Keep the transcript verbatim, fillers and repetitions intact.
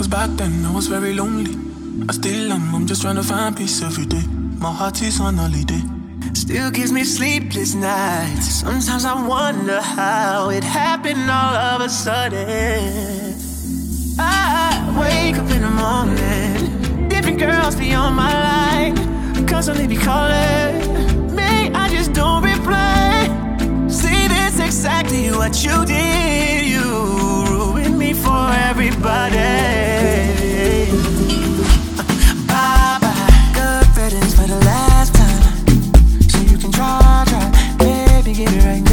Cause back then I was very lonely. I still am, I'm just trying to find peace every day. My heart is on holiday. Still gives me sleepless nights. Sometimes I wonder how it happened all of a sudden. I wake up in the morning, different girls be on my line, constantly be calling me, I just don't reply. See, this exactly what you did. You ruined me for everybody. Bye bye, good riddance for the last time. So you can try, try, baby, get it right now.